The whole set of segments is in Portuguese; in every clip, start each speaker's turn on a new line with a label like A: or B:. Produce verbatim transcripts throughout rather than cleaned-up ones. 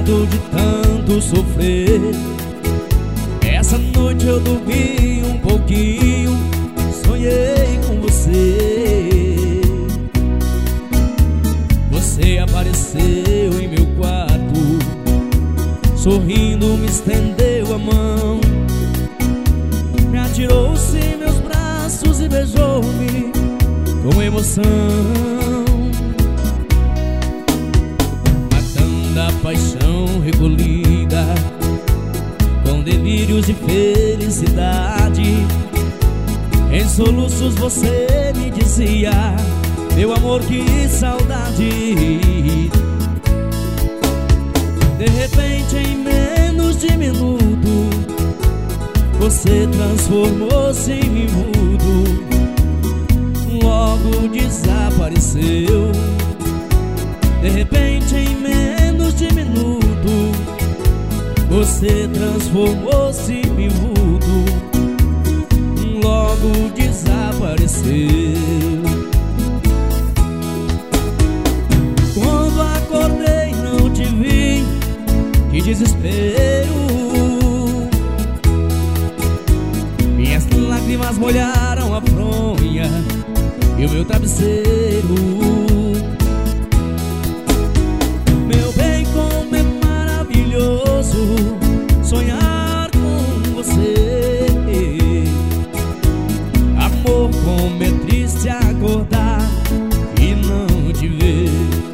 A: cansado de tanto sofrer. Essa noite eu dormi um pouquinho, sonhei com você. Você apareceu em meu quarto, sorrindo me estendeu a mão, me atirou-se em meus braços e beijou-me com emoção. Matando a paixão recolhida, com delírios de felicidade, em soluços você me dizia: meu amor, que saudade. De repente, em menos de minuto, você transformou-se em mudo, logo desapareceu. De repente, em menos de minuto, você transformou-se em mudo, logo desapareceu. Quando acordei não te vi, que desespero. Minhas lágrimas molharam a fronha e o meu travesseiro. Meu bem, como é maravilhoso sonhar com você. Amor, como é triste acordar e não te ver.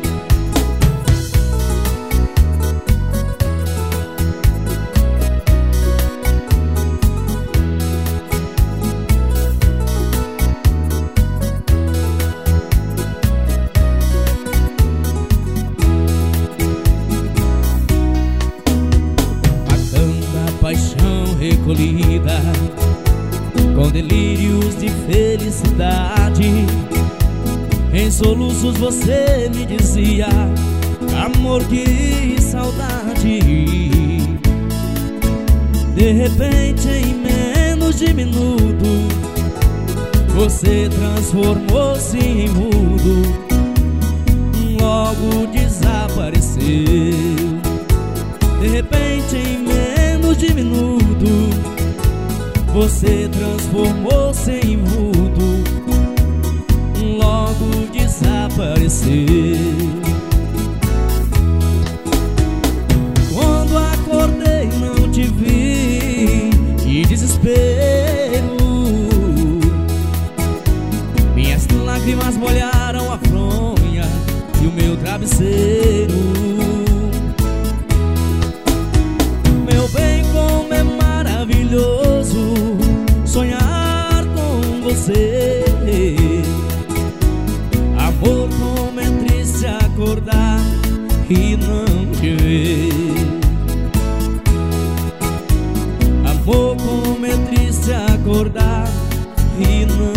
A: Paixão recolhida, com delírios de felicidade, em soluços você me dizia: amor, que saudade. De repente, em menos de minuto, você transformou-se em mudo, logo desapareceu. De repente, em menos de minuto, você transformou-se em mudo, logo desapareceu. Quando acordei não te vi, que desespero. Minhas lágrimas molharam a fronha e o meu travesseiro. Meu bem, como é maravilhoso sonhar com você. Amor, como é triste acordar e não te ver. Amor, como é triste acordar e não